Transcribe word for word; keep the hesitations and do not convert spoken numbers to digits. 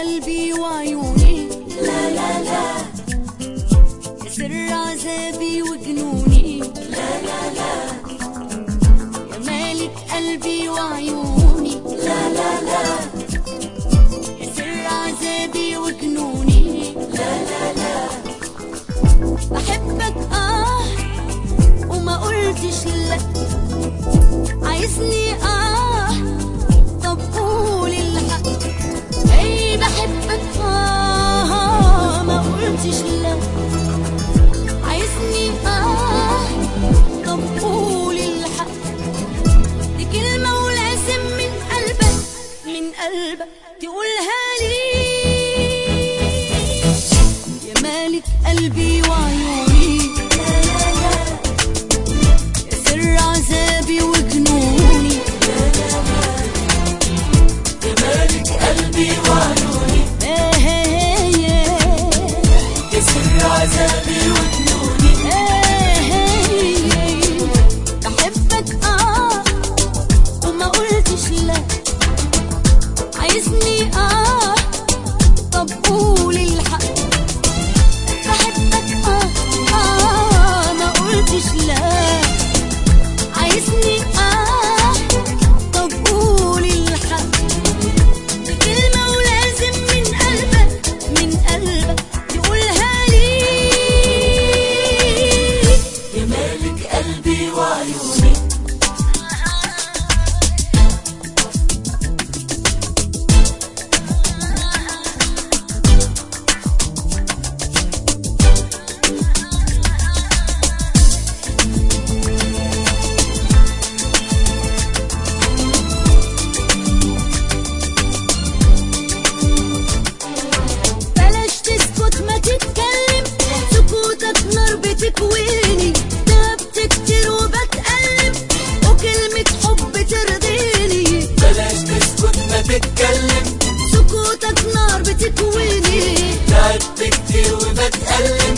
قلبي وعيوني، لا لا لا يا سر عذابي وجنوني، لا لا لا يا مالك قلبي وعيوني، لا لا لا يا سر عذابي وجنوني، لا لا لا بحبك اه وما قلتش لا، عايزني اه طب قول الحق، اي بحبك اه ما قلتش لا، عايزني اه طب قول الحق، دي كلمة ولازم من قلبك من قلبك تقولها لي، يا مالك قلبي وعيوني، لا لا لا يا سر عذابي وجنوني، لا لا لا يا مالك قلبي وعيوني، ايه ايه يا سر عذابي وجنوني، ايه بحبك اه وما قلتش لا، عايزني اه طب قول الحق، بحبك اه اه ما قلتش لا، عايزني اه طب قول الحق، كلمة ولازم من قلبك من قلبك تقولها لي، يا مالك قلبي وعيوني. بتكويني تعبت كتير وبتقلب وكلمة حب ترضيني، بلاش تسكت ما تتكلم، سكوتك نار بتكويني، تعبت كتير وبتقلب